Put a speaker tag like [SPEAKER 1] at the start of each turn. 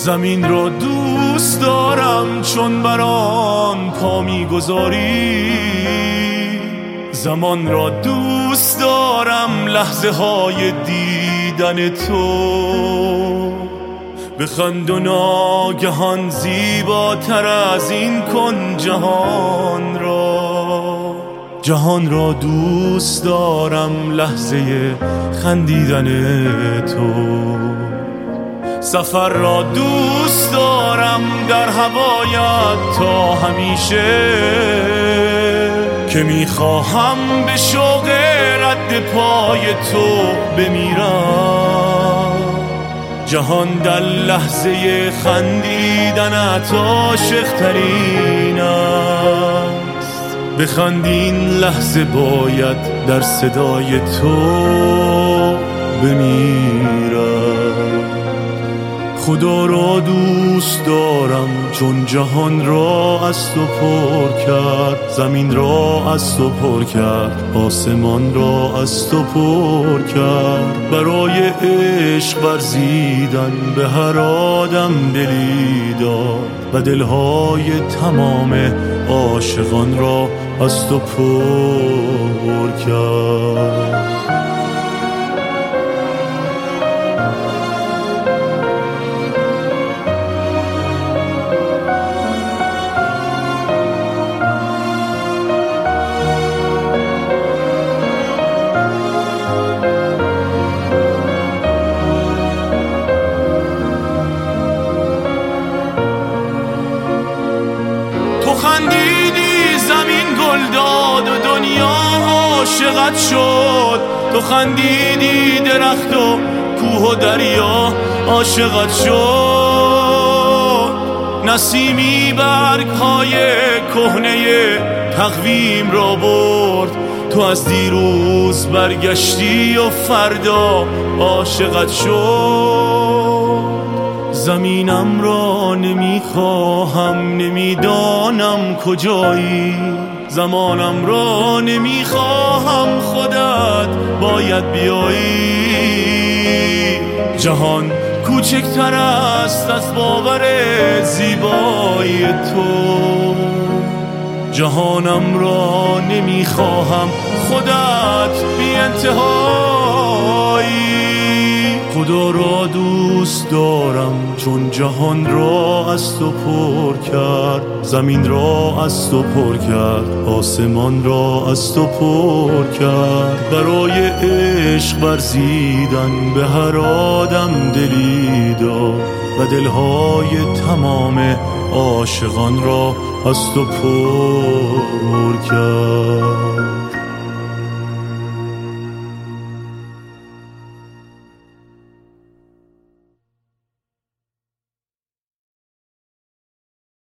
[SPEAKER 1] زمین را دوست دارم چون بر آن پا می‌گذاری، زمان را دوست دارم لحظه های دیدن تو. بخند و ناگهان زیباتر از این کن جهان را، جهان را دوست دارم لحظه خندیدن تو. سفر را دوست دارم در هوایت تا همیشه، که میخواهم به شوق رد پای تو بمیرم. جهان در لحظه خندیدنت عاشق ترین است، بخند این لحظه باید در صدای تو بمیرم. خدا را دوست دارم چون جهان را از تو پر کرد، زمین را از تو پر کرد، آسمان را از تو پر کرد. برای عشق ورزیدن به هر آدم دلی داد و دلهای تمام عاشقان را از تو پر کرد. خندیدی زمین گل داد و دنیا عاشقت شد، تو خندیدی درخت و کوه و دریا عاشقت شد. نسیمی برگ های کهنه تقویم را برد، تو از دیروز برگشتی و فردا عاشقت شد. زمینم را نمیخواهم، نمیدانم کجایی، زمانم را نمیخواهم، خودت باید بیایی. جهان کوچکتر است از باور زیبایی تو، جهانم را نمیخواهم، خودت بی انتهایی. خدا را دوست دارم چون جهان را از تو پر کرد، زمین را از تو پر کرد، آسمان را از تو پر کرد. برای عشق ورزیدن به هر آدم دلی داد و دلهای تمام عاشقان را از تو پر کرد.